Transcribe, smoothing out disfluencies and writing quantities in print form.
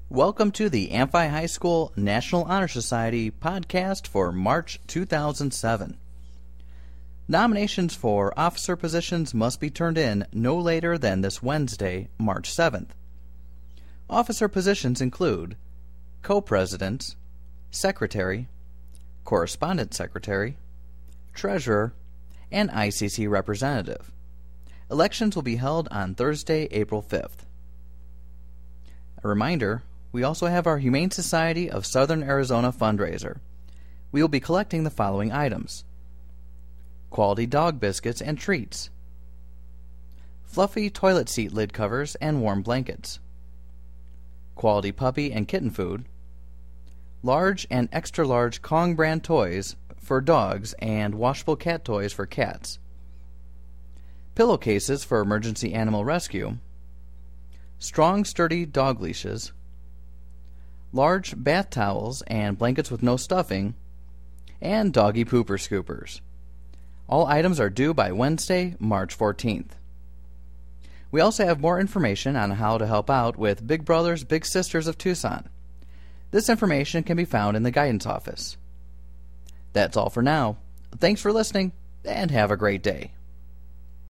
Welcome to the Amphi High School National Honor Society podcast for March 2007. Nominations for officer positions must be turned in no later than this Wednesday, March 7th. Officer positions include Co-Presidents, Secretary, Correspondent Secretary, Treasurer, and ICC Representative. Elections will be held on Thursday, April 5th. A reminder, we also have our Humane Society of Southern Arizona fundraiser. We will be collecting the following items: quality dog biscuits and treats, fluffy toilet seat lid covers and warm blankets, quality puppy and kitten food, large and extra large Kong brand toys for dogs and washable cat toys for cats, pillowcases for emergency animal rescue, strong sturdy dog leashes, large bath towels and blankets with no stuffing, and doggy pooper scoopers. All items are due by Wednesday, March 14th. We also have more information on how to help out with Big Brothers Big Sisters of Tucson. This information can be found in the guidance office. That's all for now. Thanks for listening, and have a great day.